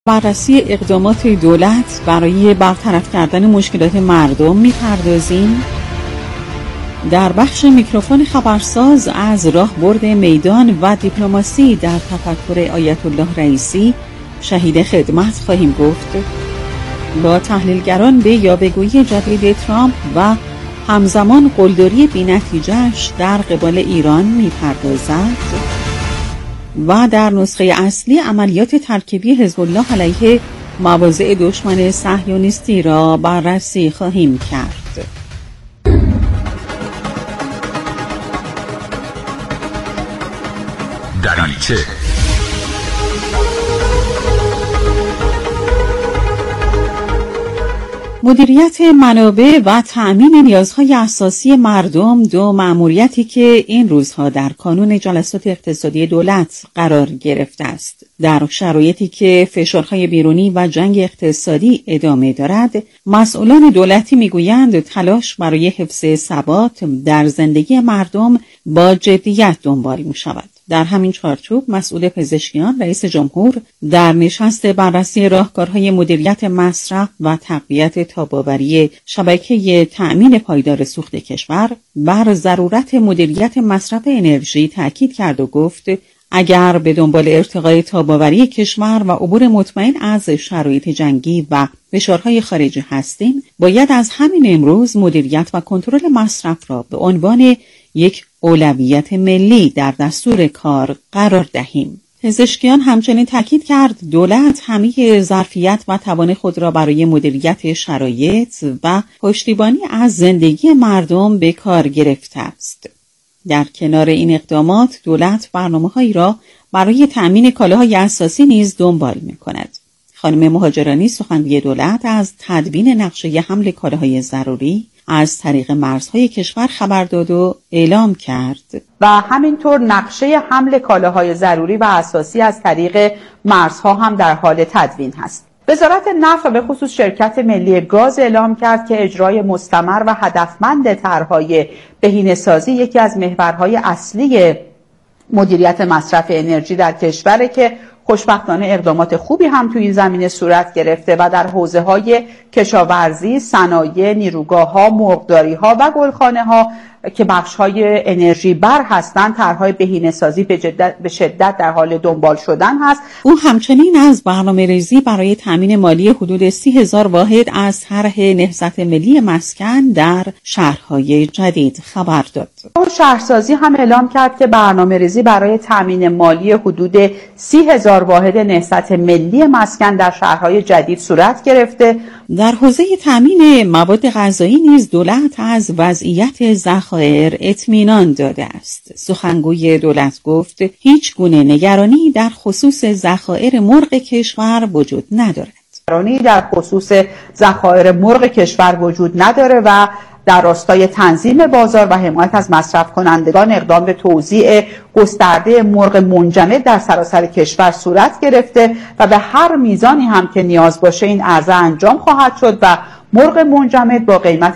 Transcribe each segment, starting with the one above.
بررسی اقدامات دولت برای برطرف کردن مشکلات مردم می‌پردازیم. در بخش میکروفون خبرساز از راهبرد میدان و دیپلماسی در تفکر آیت الله رئیسی شهید خدمت خواهیم گفت. با تحلیلگران به یاوه‌گویی جدید ترامپ و همزمان قلدری بی‌نتیجه‌اش در قبال ایران می‌پردازد و در نسخه اصلی عملیات ترکیبی حزب الله علیه مواضع دشمن صهیونیستی را بررسی خواهیم کرد. دریچه مدیریت منابع و تأمین نیازهای اساسی مردم، دو مأموریتی که این روزها در کانون جلسات اقتصادی دولت قرار گرفته است. در شرایطی که فشارهای بیرونی و جنگ اقتصادی ادامه دارد، مسئولان دولتی میگویند تلاش برای حفظ ثبات در زندگی مردم با جدیت دنبال می شود. در همین چارچوب مسئول پزشکیان رئیس جمهور در نشست بررسی راهکارهای مدیریت مصرف و تقویت تاب‌آوری شبکه تأمین پایدار سوخت کشور بر ضرورت مدیریت مصرف انرژی تاکید کرد و گفت اگر به دنبال ارتقای تاب‌آوری کشور و عبور مطمئن از شرایط جنگی و فشارهای خارجی هستیم، باید از همین امروز مدیریت و کنترل مصرف را به عنوان یک اولویت ملی در دستور کار قرار دهیم. پزشکیان همچنین تاکید کرد دولت همه ظرفیت و توان خود را برای مدیریت شرایط و پشتیبانی از زندگی مردم به کار گرفته است. در کنار این اقدامات دولت برنامه‌هایی را برای تأمین کالاهای اساسی نیز دنبال می‌کند. خانم مهاجرانی سخنگوی دولت از تدوین نقشه حمل کالاهای ضروری از طریق مرزهای کشور خبر داد و اعلام کرد و همینطور نقشه حمل کالاهای ضروری و اساسی از طریق مرزها هم در حال تدوین هست. وزارت نفت و به خصوص شرکت ملی گاز اعلام کرد که اجرای مستمر و هدفمند طرح‌های بهینه‌سازی یکی از محورهای اصلی مدیریت مصرف انرژی در کشوره که خوشبختانه اقدامات خوبی هم توی این زمینه صورت گرفته و در حوزه‌های کشاورزی، صنایع، نیروگاه‌ها، مرغداری‌ها و گلخانه‌ها که بخش‌های انرژی بر هستند، طرح‌های بهینه‌سازی به شدت در حال دنبال شدن هست. او همچنین از برنامه‌ریزی برای تأمین مالی حدود 30,000 واحد از طرح نهضت ملی مسکن در شهرهای جدید خبر داد. شهرسازی هم اعلام کرد که برنامه‌ریزی برای تأمین مالی حدود 30,000 واحد نهضت ملی مسکن در شهرهای جدید صورت گرفته. در حوزه تأمین مواد غذایی نیز دولت از وضعیت ذخایر اطمینان داده است. سخنگوی دولت گفت هیچ گونه نگرانی در خصوص ذخایر مرغ کشور وجود ندارد. نگرانی در خصوص ذخایر مرغ کشور وجود نداره و در راستای تنظیم بازار و حمایت از مصرف کنندگان اقدام به توزیع گسترده مرغ منجمد در سراسر کشور صورت گرفته و به هر میزانی هم که نیاز باشه این عرضه انجام خواهد شد و مرغ منجمد با قیمت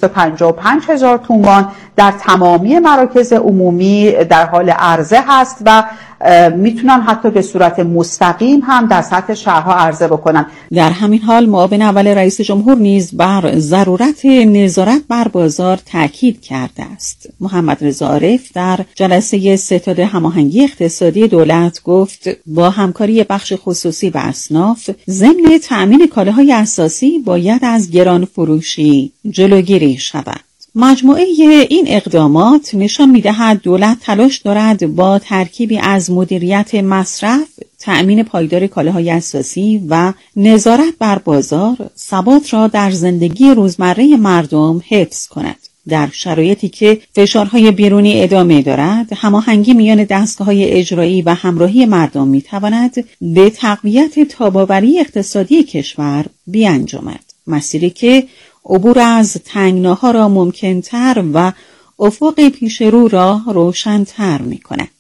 255,000 تومان در تمامی مراکز عمومی در عرضه عرضه هست و میتونن حتی به صورت مستقیم هم در سطح شهرها عرضه بکنن. در همین حال معاون اول رئیس جمهور نیز بر ضرورت نظارت بر بازار تاکید کرده است. محمد رضا عارف در جلسه ستاد هماهنگی اقتصادی دولت گفت با همکاری بخش خصوصی و اصناف ضمن تأمین کالاهای اساسی باید از گران فروشی جلوگیری شود. مجموعه این اقدامات نشان می‌دهد دولت تلاش دارد با ترکیبی از مدیریت مصرف، تأمین پایدار کالاهای اساسی و نظارت بر بازار، ثبات را در زندگی روزمره مردم حفظ کند. در شرایطی که فشارهای بیرونی ادامه دارد، هماهنگی میان دستگاه‌های اجرایی و همراهی مردم می‌تواند به تقویت تاب‌آوری اقتصادی کشور بیانجامد. مسیری که عبور از تنگناها را ممکن‌تر و افق پیش رو را روشن‌تر می‌کند.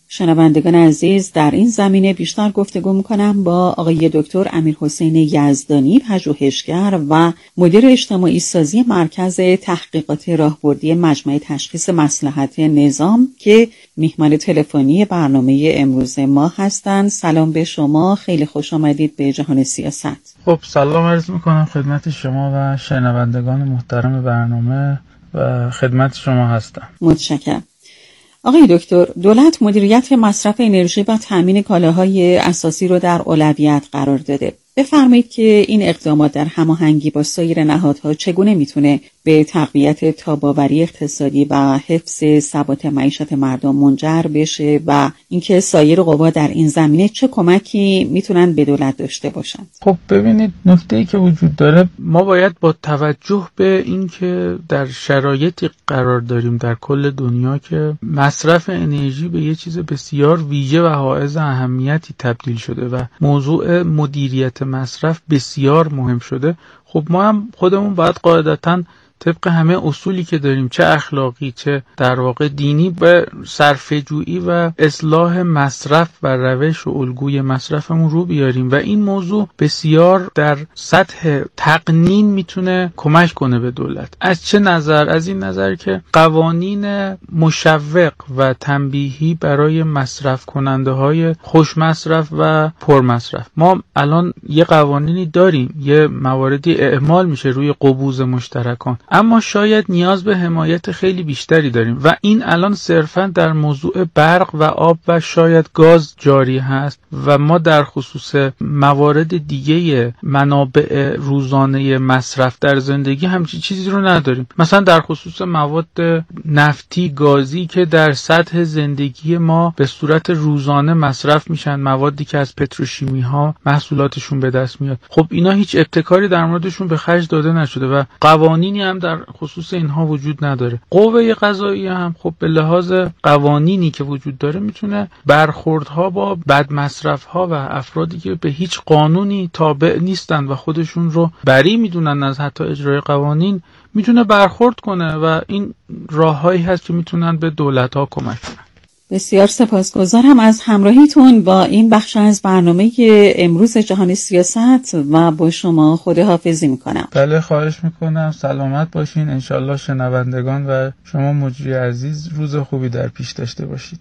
شنوندگان عزیز، در این زمینه بیشتر گفتگو می‌کنم با آقای دکتر امیرحسین یزدانی، پژوهشگر و مدیر اجتماعی سازی مرکز تحقیقات راهبردی مجمع تشخیص مصلحت نظام که میهمان تلفنی برنامه امروز ما هستند. سلام به شما، خیلی خوش آمدید به جهان سیاست. خب سلام عرض می‌کنم خدمت شما و شنوندگان محترم برنامه و خدمت شما هستم. متشکرم. آقای دکتر، دولت مدیریت مصرف انرژی و تامین کالاهای اساسی رو در اولویت قرار داده. بفرمایید که این اقدامات در هماهنگی با سایر نهادها چگونه میتونه به تقویت تاب‌آوری اقتصادی و حفظ ثبات معیشت مردم منجر بشه و اینکه سایر قوا در این زمینه چه کمکی میتونن به دولت داشته باشند؟ خب ببینید، نکته‌ای که وجود داره، ما باید با توجه به اینکه در شرایطی قرار داریم در کل دنیا که مصرف انرژی به یه چیز بسیار ویژه و حائز اهمیتی تبدیل شده و موضوع مدیریت مصرف بسیار مهم شده. خب ما هم خودمون باید قاعدتاً طبق همه اصولی که داریم، چه اخلاقی چه در واقع دینی، به صرفه‌جویی و اصلاح مصرف و روش و الگوی مصرفمون رو بیاریم و این موضوع بسیار در سطح تقنین میتونه کمک کنه به دولت. از چه نظر؟ از این نظر که قوانین مشوق و تنبیهی برای مصرف کننده های خوش مصرف و پر مصرف، ما الان یه قوانینی داریم، یه مواردی اعمال میشه روی قبوض مشترکان، اما شاید نیاز به حمایت خیلی بیشتری داریم و این الان صرفا در موضوع برق و آب و شاید گاز جاری هست و ما در خصوص موارد دیگه منابع روزانه مصرف در زندگی همچین چیزی رو نداریم. مثلا در خصوص مواد نفتی، گازی که در سطح زندگی ما به صورت روزانه مصرف میشن، موادی که از پتروشیمی ها محصولاتشون به دست میاد، خب اینا هیچ ابتکاری در موردشون به خرج داده نشده و قوانینی هم در خصوص اینها وجود نداره. قوه قضاییه هم خب به لحاظ قوانینی که وجود داره میتونه برخوردها با بد مصرفها و افرادی که به هیچ قانونی تابع نیستن و خودشون رو بری میدونن از حتی اجرای قوانین، میتونه برخورد کنه و این راههایی هست که میتونن به دولت‌ها کمک کنن. بسیار سپاسگزارم از همراهیتون با این بخش از برنامه امروز جهان سیاست و با شما خداحافظی میکنم. بله، خواهش میکنم. سلامت باشین. انشالله شنوندگان و شما مجری عزیز روز خوبی در پیش داشته باشید.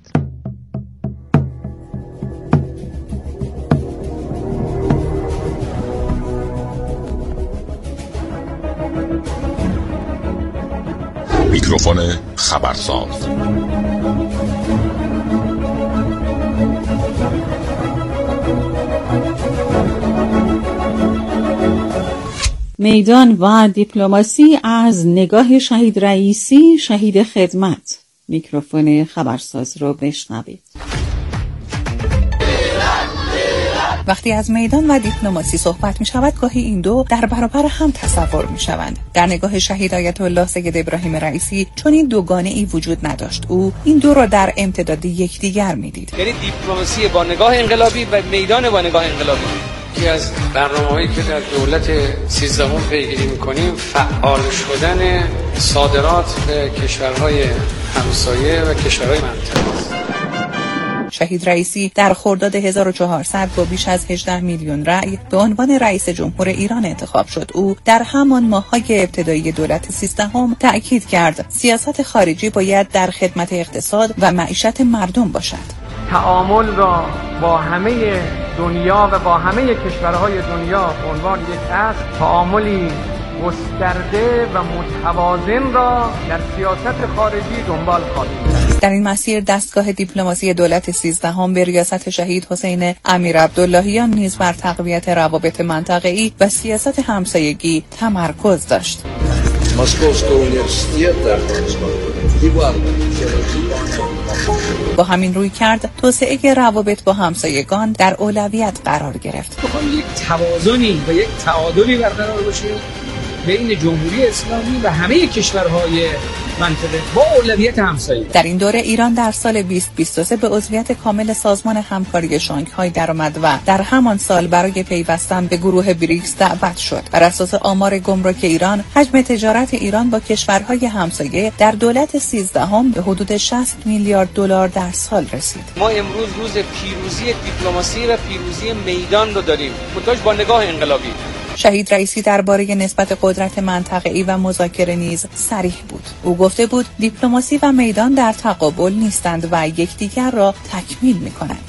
میکروفون خبرساز. میدان و دیپلماسی از نگاه شهید رئیسی، شهید خدمت. میکروفون خبرساز رو بشنوید. وقتی از میدان و دیپلماسی صحبت می شود، گاهی این دو در برابر هم تصور می شوند. در نگاه شهید آیت الله سید ابراهیم رئیسی چون این دوگانه ای وجود نداشت. او این دو را در امتداد یکدیگر می دید. یعنی دیپلماسی با نگاه انقلابی و میدان با نگاه انقلابی. یکی از برنامه‌هایی که در دولت 13 پیگیری می‌کنیم فعال شدن صادرات به کشورهای همسایه و کشورهای منطقه است. شهید رئیسی در خرداد 1400 با بیش از 18 میلیون رأی به عنوان رئیس جمهور ایران انتخاب شد. او در همان ماه‌های ابتدایی دولت 13 تأکید کرد سیاست خارجی باید در خدمت اقتصاد و معیشت مردم باشد. تعامل را با همه دنیا و با همه کشورهای دنیا به عنوان یک اصل، تعاملی گسترده و متوازن را در سیاست خارجی دنبال خواهیم. در این مسیر دستگاه دیپلماسی دولت 13 به ریاست شهید حسین امیر عبداللهیان نیز بر تقویت روابط منطقه‌ای و سیاست همسایگی تمرکز داشت. با همین روی کرد توسعه روابط با همسایگان در اولویت قرار گرفت. می‌خوایم یک توازنی و یک تعادلی برقرار باشه بین جمهوری اسلامی و همه کشورهای منطقه با اولویت همسایه. در این دوره ایران در سال 2023 به عضویت کامل سازمان همکاری شانگهای درآمد و در همان سال برای پیوستن به گروه بریکس دعوت شد. بر اساس آمار گمرک ایران، حجم تجارت ایران با کشورهای همسایه در دولت 13 به حدود 60 میلیارد دلار در سال رسید. ما امروز روز پیروزی دیپلماسی و پیروزی میدان رو داریم، منتها با نگاه انقلابی. شهید رئیسی درباره نسبت قدرت منطقه‌ای و مذاکره نیز صریح بود. او گفته بود دیپلماسی و میدان در تقابل نیستند و یکدیگر را تکمیل می‌کنند.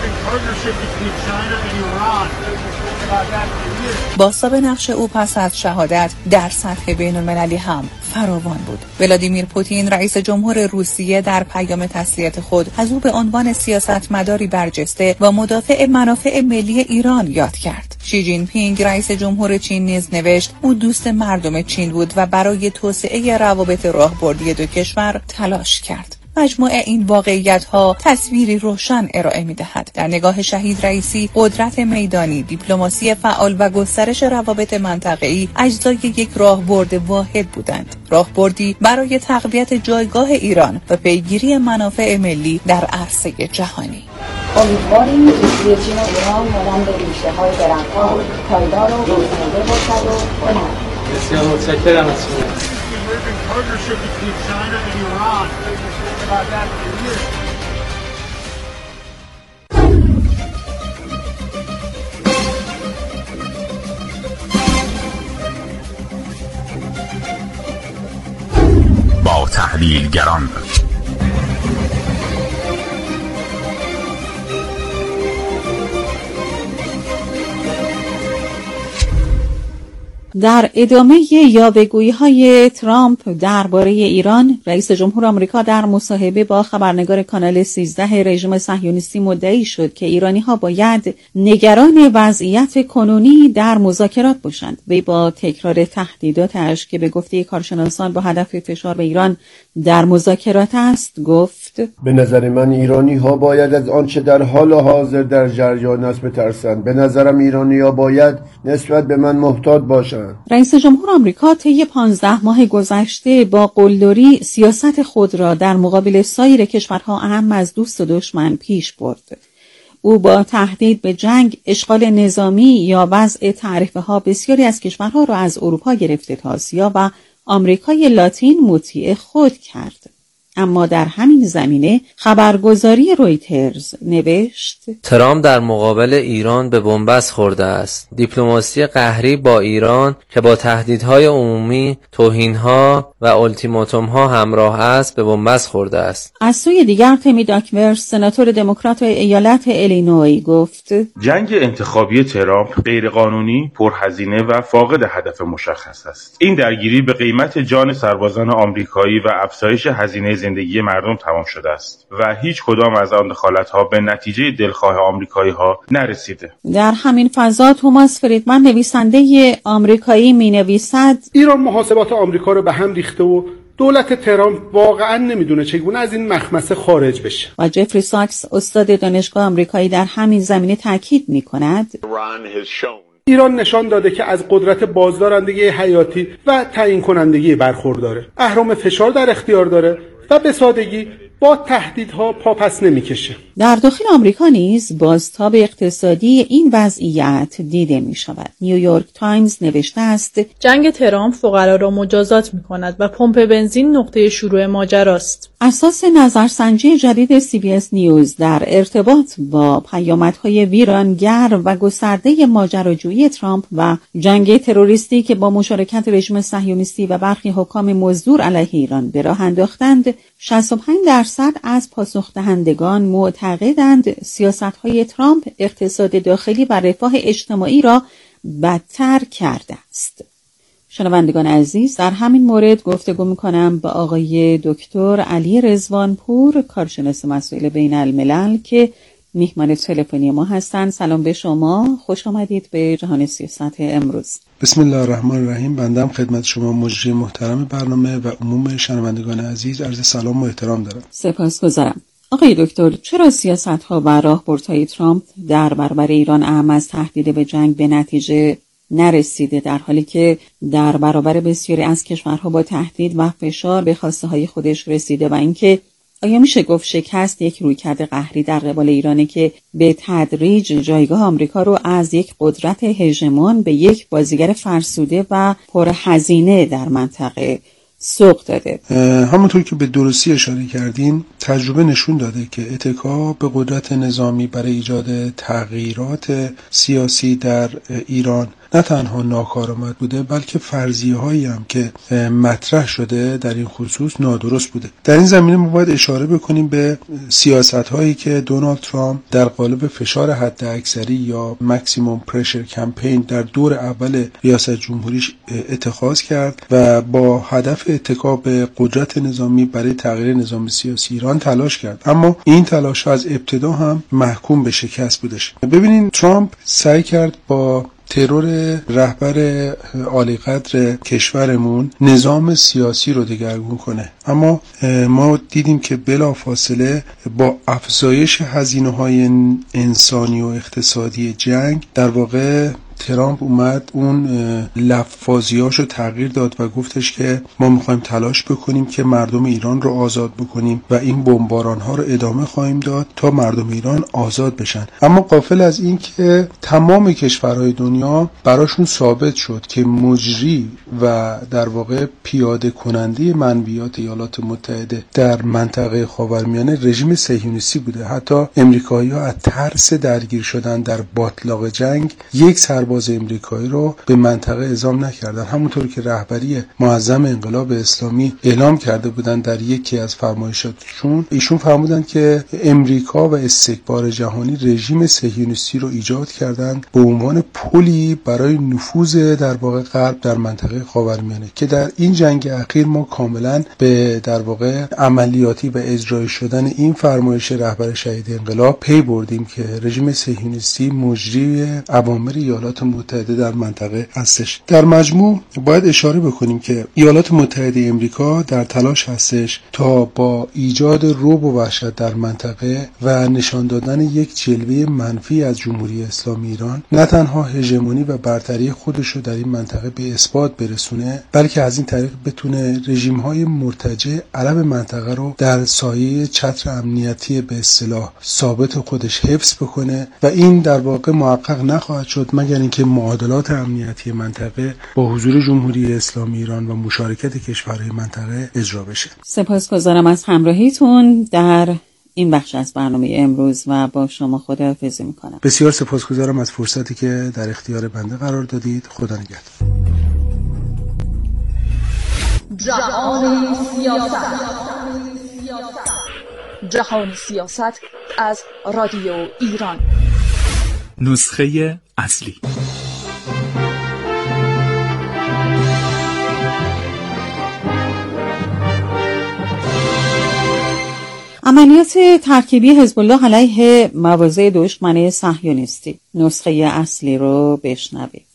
بازتاب نقش او پس از شهادت در سطح بین‌المللی هم فراوان بود. ولادیمیر پوتین رئیس جمهور روسیه در پیام تسلیت خود از او به عنوان سیاستمداری برجسته و مدافع منافع ملی ایران یاد کرد. شی جین پینگ رئیس جمهور چین نیز نوشت او دوست مردم چین بود و برای توسعه روابط راهبردی دو کشور تلاش کرد. مجموع این واقعیت‌ها تصویری روشن ارائه می‌دهد. در نگاه شهید رئیسی، قدرت میدانی، دیپلماسی فعال و گسترش روابط منطقه‌ای اجزای یک راهبرد واحد بودند. راهبردی برای تقویت جایگاه ایران و پیگیری منافع ملی در عرصه جهانی. امیدواریم دوستی چین و ایران مانند ریشه‌های درخت‌ها پایدار و گسترده باشد و بماند. بسیار متشکرم از شما. با تحلیلگران در ادامه یاوه‌گویی‌های ترامپ درباره ایران، رئیس جمهور آمریکا در مصاحبه با خبرنگار کانال 13 رژیم صهیونیستی مدعی شد که ایرانی‌ها باید نگران وضعیت کنونی در مذاکرات باشند. وی با تکرار تهدیداتش که به گفته کارشناسان با هدف فشار به ایران در مذاکرات است، گفت: به نظر من ایرانی‌ها باید از آنچه در حال حاضر در جریان است بترسند. به نظرم ایرانی‌ها باید نسبت به من محتاط باشند. رئیس جمهور آمریکا طی 15 ماه گذشته با قلدری سیاست خود را در مقابل سایر کشورها اهم از دوست و دشمن پیش برد. او با تهدید به جنگ، اشغال نظامی یا وضع تعرفه‌ها بسیاری از کشورها را از اروپا گرفته تا آسیا و آمریکای لاتین مطیع خود کرد. اما در همین زمینه خبرگزاری رویترز نوشت: ترامپ در مقابل ایران به بنبست خورده است. دیپلماسی قهری با ایران که با تهدیدهای عمومی، توهین‌ها و التیماتوم‌ها همراه است به بنبست خورده است. از سوی دیگر تمی داکورس، سناتور دموکرات ایالت ایلینوی، گفت: جنگ انتخابی ترامپ غیرقانونی، پرهزینه و فاقد هدف مشخص است. این درگیری به قیمت جان سربازان آمریکایی و افزایش هزینه زندگی مردم تمام شده است و هیچ کدام از آن دخالت‌ها به نتیجه دلخواه آمریکایی‌ها نرسیده. در همین فضا توماس فریدمن نویسنده آمریکایی می‌نویسد: ایران محاسبات آمریکا رو به هم ریخته و دولت ترامپ واقعا نمیدونه چگونه از این مخمسه خارج بشه. و جفری ساکس، استاد دانشگاه آمریکایی، در همین زمینه تاکید می‌کند: ایران نشان داده که از قدرت بازدارندگی حیاتی و تعیین کنندگی برخورداره. اهرم فشار در اختیار داره و به سادگی با تهدیدها پاپس نمیکشه. در داخل آمریکا نیز بازتاب اقتصادی این وضعیت دیده می شود. نیویورک تایمز نوشته است: جنگ ترامپ فقرا را مجازات می کند و پمپ بنزین نقطه شروع ماجراست. اساس نظرسنجی جدید CBS نیوز در ارتباط با پیامدهای ویرانگر و گسترده ماجراجویی ترامپ و جنگ تروریستی که با مشارکت رژیم صهیونیستی و برخی حکام مزدور علیه ایران به راه انداختند، 65% از پاسخ‌دهندگان معتقدند سیاست‌های ترامپ اقتصاد داخلی و رفاه اجتماعی را بدتر کرده است. شنوندگان عزیز، در همین مورد گفتگو می‌کنم با آقای دکتر علی رضوانپور، کارشناس مسائل بین الملل که میهمان تلفنی ما هستند. سلام به شما، خوش آمدید به جهان سیاست امروز. بسم الله الرحمن الرحیم. بنده خدمت شما مجری محترم برنامه و عموم شنوندگان عزیز عرض سلام و احترام دارم. سپاسگزارم. آقای دکتر، چرا سیاست‌ها و راهبردهای ترامپ در برابر ایران اهم از تهدید به جنگ به نتیجه نرسیده، در حالی که در برابر بسیاری از کشورها با تهدید و فشار به خواسته های خودش رسیده و اینکه آیا میشه گفت شکست یک رویکرد قهری در قبال ایرانه که به تدریج جایگاه آمریکا رو از یک قدرت هژمون به یک بازیگر فرسوده و پرهزینه در منطقه سوق داده؟ همونطور که به درستی اشاره کردین، تجربه نشون داده که اتکا به قدرت نظامی برای ایجاد تغییرات سیاسی در ایران نه تنها ناکارآمد بوده، بلکه فرضیه هایی هم که مطرح شده در این خصوص نادرست بوده. در این زمینه ما باید اشاره بکنیم به سیاست هایی که دونالد ترامپ در قالب فشار حد اکثری یا ماکسیموم پرشر کمپین در دور اول ریاست جمهوریش اتخاذ کرد و با هدف اتکا به قدرت نظامی برای تغییر نظام سیاسی ایران تلاش کرد، اما این تلاش از ابتدا هم محکوم به شکست بودش. ببینین ترامپ سعی کرد با ترور رهبر عالی قدر کشورمون نظام سیاسی رو دگرگون کنه، اما ما دیدیم که بلافاصله با افزایش هزینه‌های انسانی و اقتصادی جنگ در واقع ترامپ اومد اون لفاظیاشو تغییر داد و گفتش که ما میخوایم تلاش بکنیم که مردم ایران رو آزاد بکنیم و این بمباران ها رو ادامه خواهیم داد تا مردم ایران آزاد بشن. اما غافل از این که تمام کشورهای دنیا براشون ثابت شد که مجری و در واقع پیاده کننده منویات ایالات متحده در منطقه خاورمیانه رژیم صهیونیستی بوده. حتی امریکایی‌ها از ترس درگیر شدن در باتلاق جنگ یک سرباز امریکایی رو به منطقه اعزام نکردن، همونطور که رهبری معظم انقلاب اسلامی اعلام کرده بودند در یکی از فرمایشاتشون. ایشون فرمودن که امریکا و استکبار جهانی رژیم صهیونیستی رو ایجاد کردند به عنوان پلی برای نفوذ در واقع غرب در منطقه خاورمیانه، که در این جنگ اخیر ما کاملا به در واقع عملیاتی و اجرایی شدن این فرمایش رهبر شهید انقلاب پی بردیم که رژیم صهیونیستی مجری اوامر ایالات متحده در منطقه هستش. در مجموع باید اشاره بکنیم که ایالات متحده امریکا در تلاش هستش تا با ایجاد رعب و وحشت در منطقه و نشان دادن یک جلوه منفی از جمهوری اسلامی ایران نه تنها هژمونی و برتری خودش رو در این منطقه به اثبات برسونه، بلکه از این طریق بتونه رژیم‌های مرتجع عرب منطقه رو در سایه چتر امنیتی به اصطلاح ثابت خودش حفظ بکنه و این در واقع محقق نخواهد شد مگر اینکه معادلات امنیتی منطقه با حضور جمهوری اسلامی ایران و مشارکت کشورهای منطقه اجرا بشه. سپاسگزارم از همراهیتون در این بخش از برنامه امروز و با شما خداحافظی میکنم. بسیار سپاسگزارم از فرصتی که در اختیار بنده قرار دادید. خدا نگهدار. جهان سیاست از رادیو ایران. نسخه اصلی. عملیات ترکیبی حزب الله علیه مواضع دشمن صهیونیستی، نسخه اصلی رو بشنوید.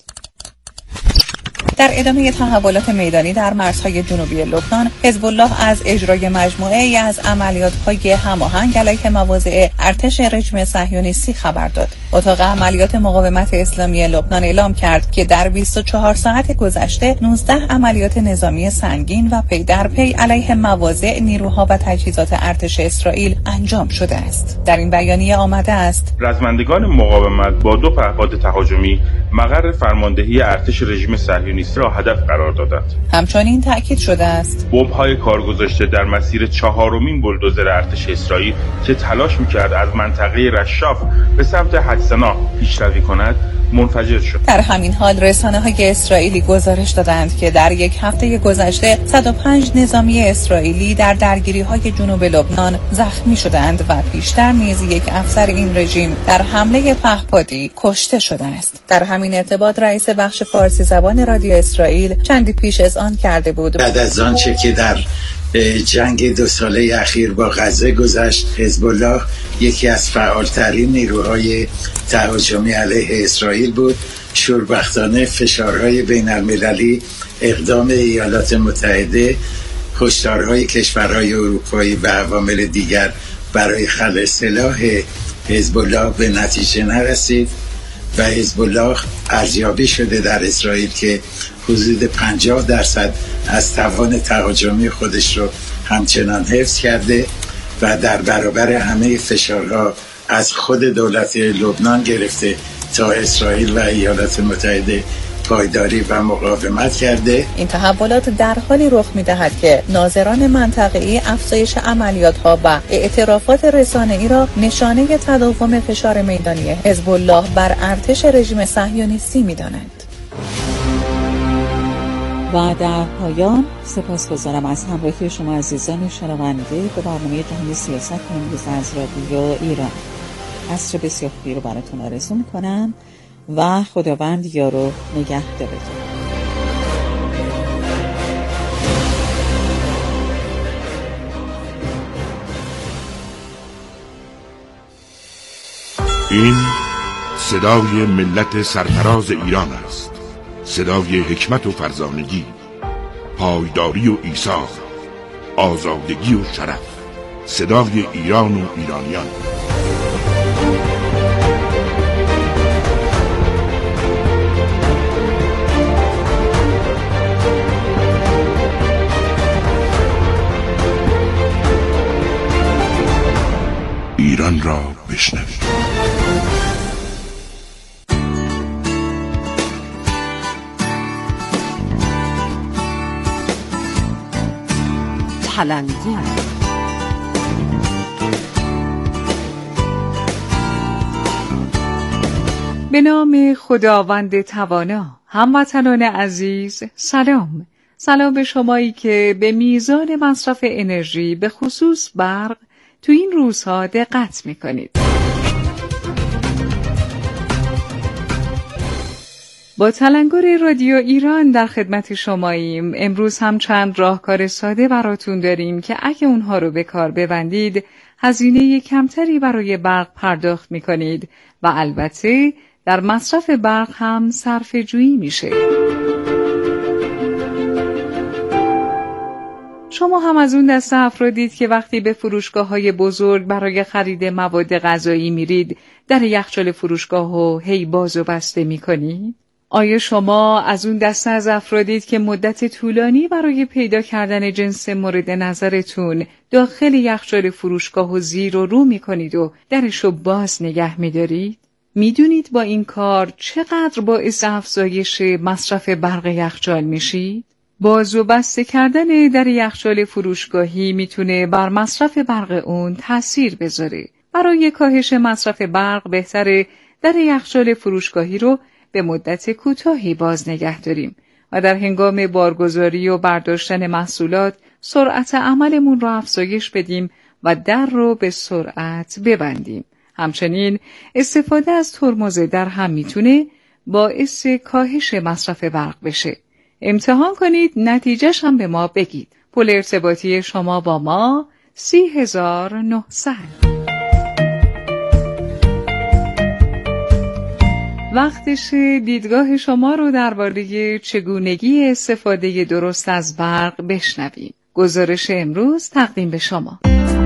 در ادامه تحولات میدانی در مرزهای جنوبی لبنان، حزب الله از اجرای مجموعه‌ای از عملیات‌های هماهنگ علیه مواضع ارتش رژیم صهیونیستی خبر داد. اتاق عملیات مقاومت اسلامی لبنان اعلام کرد که در 24 ساعت گذشته 19 عملیات نظامی سنگین و پی در پی علیه مواضع، نیروها و تجهیزات ارتش اسرائیل انجام شده است. در این بیانیه آمده است: رزمندگان مقاومت با 2 پهپاد تهاجمی مقر فرماندهی ارتش رژیم صهیونیستی را هدف قرار دادند. همچنین تأکید شده است بمب‌های کارگذاشته در مسیر 4مین بولدوزر ارتش اسرائیل که تلاش می‌کرد از منطقه رشاف به سمت حدسنا پیشروی کند منفجر شد. در همین حال رسانه‌های اسرائیلی گزارش دادند که در یک هفته گذشته 105 نظامی اسرائیلی در درگیری‌های جنوب لبنان زخمی شدند و پیشتر نیز یک افسر این رژیم در حمله پهپادی کشته شده است. در همین ارتباط رئیس بخش فارسی زبان رادیو اسرائیل چندی پیش اذعان کرده بود بعد از آنچه که در جنگ 2 ساله اخیر با غزه گذشت، حزب الله یکی از فعالترین نیروهای تهاجمی علیه اسرائیل بود. شوربختانه فشارهای بین المللی، اقدام ایالات متحده، هشدارهای کشورهای اروپایی و عوامل دیگر برای خلع سلاح حزب الله به نتیجه نرسید و حزب الله ارزیابی شده در اسرائیل که حدود 50% از توان تهاجمی خودش رو همچنان حفظ کرده و در برابر همه فشارها از خود دولت لبنان گرفته تا اسرائیل و ایالات متحده پایداری و مقاومت کرده. این تحولات در حالی رخ می‌دهد که ناظران منطقه‌ای افزایش عملیات‌ها و اعترافات رسانه‌ای را نشانه تداوم فشار میدانی حزب الله بر ارتش رژیم صهیونیستی می‌دانند. و در پایان سپاسگزارم از همراهی شما عزیزان شنونده به برنامه جهانی سیاست امروز از رادیو ایران. عصر بسیار خوبی رو براتون آرزو میکنم و خداوند یار و نگهدارتون. این صدای ملت سرفراز ایران است، صدای حکمت و فرزانگی، پایداری و ایثار، آزادگی و شرف، صدای ایران و ایرانیان. ایران را بشنوید. تلنگور به نام خداوند توانا. هموطنان عزیز سلام. سلام به شمایی که به میزان مصرف انرژی به خصوص برق تو این روزها دقت میکنید. با تلنگر رادیو ایران در خدمت شماییم. امروز هم چند راهکار ساده براتون داریم که اگه اونها رو به کار ببندید هزینه کمتری برای برق پرداخت میکنید و البته در مصرف برق هم صرفه جویی میشه. شما هم از اون دسته افرادید که وقتی به فروشگاه‌های بزرگ برای خرید مواد غذایی میرید در یخچال فروشگاهو هی باز و بسته میکنید؟ آیا شما از اون دسته از افرادید که مدت طولانی برای پیدا کردن جنس مورد نظرتون داخل یخچال فروشگاهو زیر و رو میکنید و درشو باز نگه میدارید؟ میدونید با این کار چقدر باعث افزایش مصرف برق یخچال میشید؟ باز و بسته کردن در یخچال فروشگاهی میتونه بر مصرف برق اون تأثیر بذاره. برای کاهش مصرف برق بهتره در یخچال فروشگاهی رو به مدت کوتاهی باز نگه داریم و در هنگام بارگذاری و برداشتن محصولات سرعت عملمون رو افزایش بدیم و در رو به سرعت ببندیم. همچنین استفاده از ترمز در هم میتونه باعث کاهش مصرف برق بشه. امتحان کنید، نتیجهش هم به ما بگید. پول ارتباطی شما با ما 30,900. وقتش دیدگاه شما رو درباره چگونگی استفاده درست از برق بشنویم. گزارش امروز تقدیم به شما.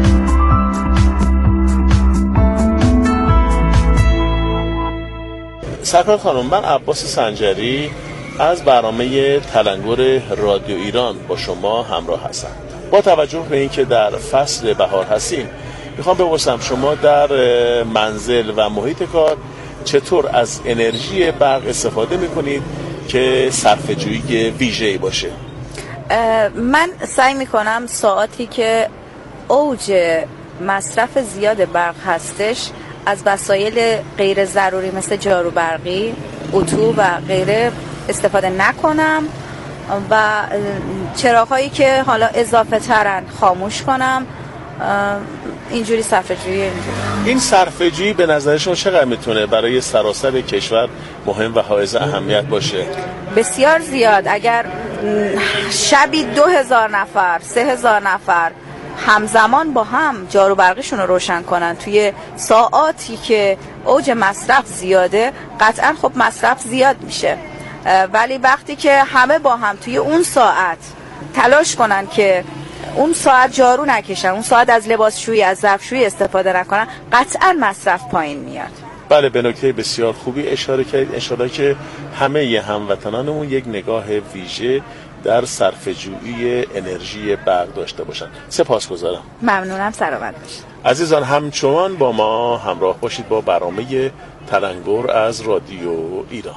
سرکار خانم، من عباس سنجری از برنامه تلنگر رادیو ایران با شما همراه هستم. با توجه به اینکه در فصل بهار هستیم، میخوام بپرسم شما در منزل و محیط کار چطور از انرژی برق استفاده میکنید که صرفه‌جویی ویژه‌ای باشه؟ من سعی میکنم ساعاتی که اوج مصرف زیاد برق هستش از وسایل غیر ضروری مثل جارو برقی، اتو و غیره استفاده نکنم و چراغ‌هایی که حالا اضافه ترن خاموش کنم. اینجوری صرفه‌جویی. این صرفه‌جویی به نظر شما چقدر میتونه برای سراسر کشور مهم و حائز اهمیت باشه؟ بسیار زیاد. اگر شبی 2000 نفر 3000 نفر همزمان با هم جارو برقیشون رو روشن کنن توی ساعاتی که اوج مصرف زیاده، قطعا خب مصرف زیاد میشه. ولی وقتی که همه با هم توی اون ساعت تلاش کنن که اون ساعت جارو نکشن، اون ساعت از لباسشویی، از ظرفشویی استفاده نکنن، قطعا مصرف پایین میاد. بله، به نکته بسیار خوبی اشاره کردید. انشالله که همه هموطنانمون یک نگاه ویژه در صرفه‌جویی انرژی برق داشته باشند. سپاسگزارم. ممنونم، سلامت باشید. عزیزان همچنان با ما همراه باشید با برنامه تلنگر از رادیو ایران.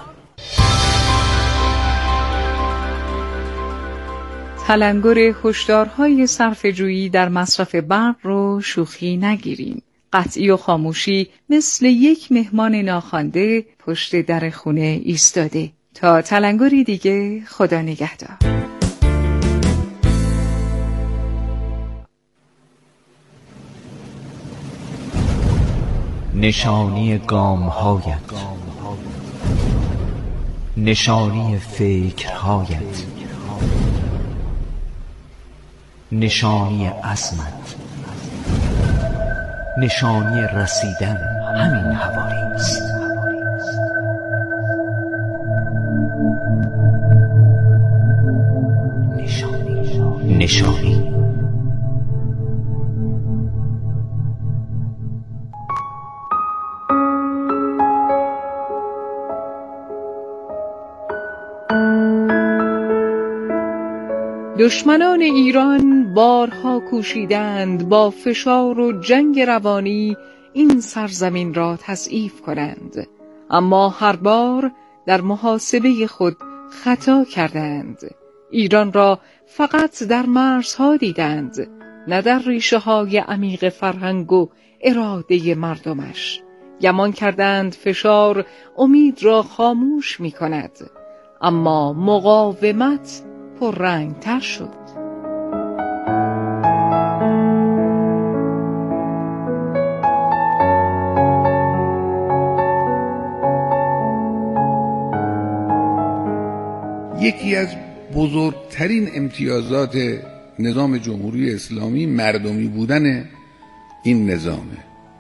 تلنگر هشدارهای صرفه‌جویی در مصرف برق رو شوخی نگیریم. قطعی و خاموشی مثل یک مهمان ناخوانده پشت در خونه ایستاده. تا تلنگری دیگه، خدا نگهدار. نشانی گام‌هایت، نشانی فکرهایت، نشانی عزمت، نشانی رسیدن همین حوالی است. نشانی دشمنان ایران بارها کوشیدند با فشار و جنگ روانی این سرزمین را تضعیف کنند، اما هر بار در محاسبه خود خطا کردند. ایران را فقط در مرزها دیدند، نه در ریشه‌های عمیق فرهنگ و اراده مردمش. گمان کردند فشار امید را خاموش می کند، اما مقاومت پررنگ‌تر شد. یکی از بزرگترین امتیازات نظام جمهوری اسلامی مردمی بودن این نظامه.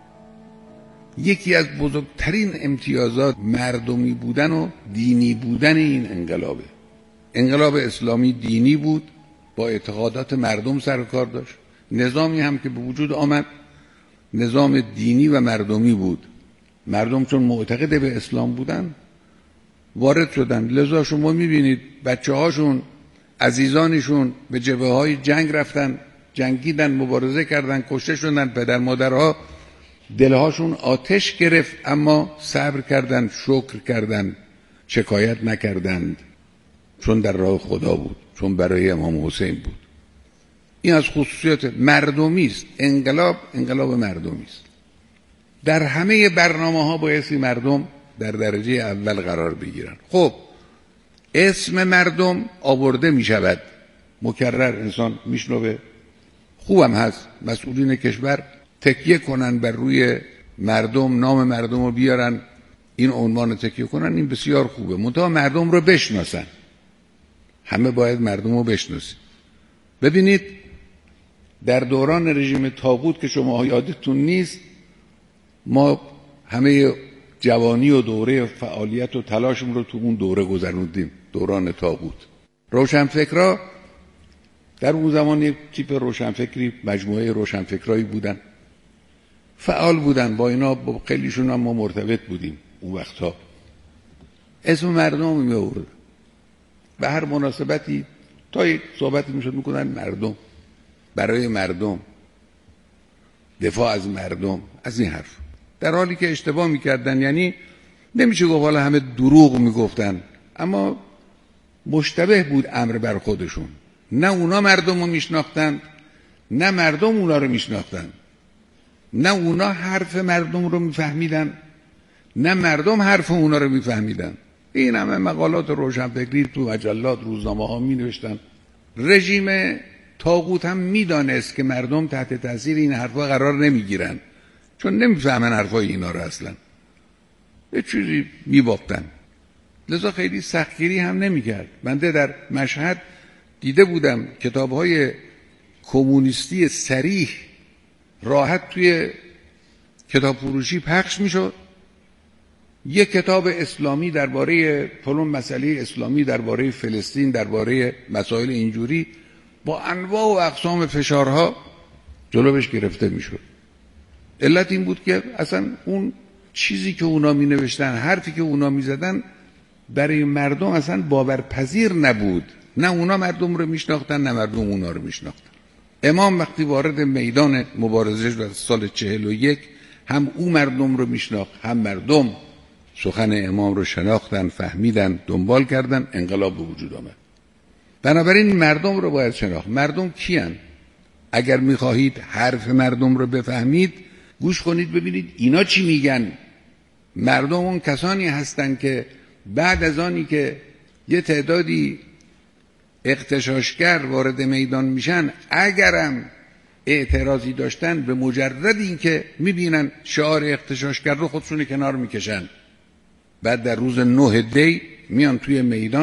یکی از بزرگترین امتیازات مردمی بودن و دینی بودن این انقلابه. انقلاب اسلامی دینی بود، با اعتقادات مردم سر و کار داشت. نظامی هم که به وجود آمد نظام دینی و مردمی بود. مردم چون معتقد به اسلام بودن وارد شدن، لذا شما میبینید بچه هاشون، عزیزانشون به جبهه های جنگ رفتن، جنگیدن، مبارزه کردن، کشته شدن. پدر مادرها دلهاشون آتش گرفت اما صبر کردن، شکر کردن، شکایت نکردند، چون در راه خدا بود، چون برای امام حسین بود. این از خصوصیات مردمی است. انقلاب مردمی است. در همه برنامه‌ها بایستی مردم در درجه اول قرار بگیرن. خب اسم مردم آورده می شود، مکرر انسان میشنوه، خوبم هست مسئولین کشور تکیه کنن بر روی مردم، نام مردم رو بیارن، این عنوان تکیه کنن، این بسیار خوبه. منتها مردم رو بشناسن. همه باید مردم رو بشناسید. ببینید در دوران رژیم طاغوت که شما یادتون نیست، ما همه جوانی و دوره فعالیت و تلاشم رو تو اون دوره گذروندیم، دوران طاغوت. روشنفکرها در اون زمان یک تیپ روشنفکری، مجموعه روشنفکرایی بودن، فعال بودن، با اینا با خیلیشون هم ما مرتبط بودیم اون وقتها. اسم مردم می آورد به هر مناسبتی، تا یک صحبتی میشد میکنن مردم، برای مردم، دفاع از مردم، از این حرف. در حالی که اشتباه میکردن. یعنی نمیشه گفت حالا همه دروغ میگفتن، اما مشتبه بود امر بر خودشون. نه اونا مردم رو میشناختن، نه مردم اونا رو میشناختن. نه اونا حرف مردم رو میفهمیدن، نه مردم حرف اونا رو میفهمیدن. این همه مقالات روشنفکری تو مجلات، روزنامه ها می نوشتن. رژیم طاغوت هم میدانست که مردم تحت تاثیر این حرفا قرار نمیگیرن، چون نمیفهمن حرفای اینا رو اصلا، یه چیزی میبافتن، لذا خیلی سختگیری هم نمیکرد. بنده در مشهد دیده بودم کتابهای کمونیستی صریح راحت توی کتاب فروشی پخش میشد. یک کتاب اسلامی درباره فلان مسئله اسلامی، درباره فلسطین، درباره مسائل اینجوری با انواع و اقسام فشارها جلوش گرفته میشد. علت این بود که اصلا اون چیزی که اونا می نوشتن، حرفی که اونا می زدن برای مردم اصلا باورپذیر نبود. نه اونا مردم رو میشناختن نه مردم اونا رو میشناختن. امام وقتی وارد میدان مبارزه شد سال 41 هم او مردم رو میشناخت هم مردم سخن امام رو شناختن، فهمیدن، دنبال کردن، انقلاب به وجود آمد. بنابراین مردم رو باید شناخت. مردم کیان؟ اگر میخواهید حرف مردم رو بفهمید گوش کنید ببینید اینا چی میگن. مردم اون کسانی هستند که بعد از آنی که یه تعدادی اغتشاشگر وارد میدان میشن اگرم اعتراضی داشتن به مجرد این که میبینن شعار اغتشاشگر رو خودشون کنار میکشن. بعد در روز 9 دی میان توی میدان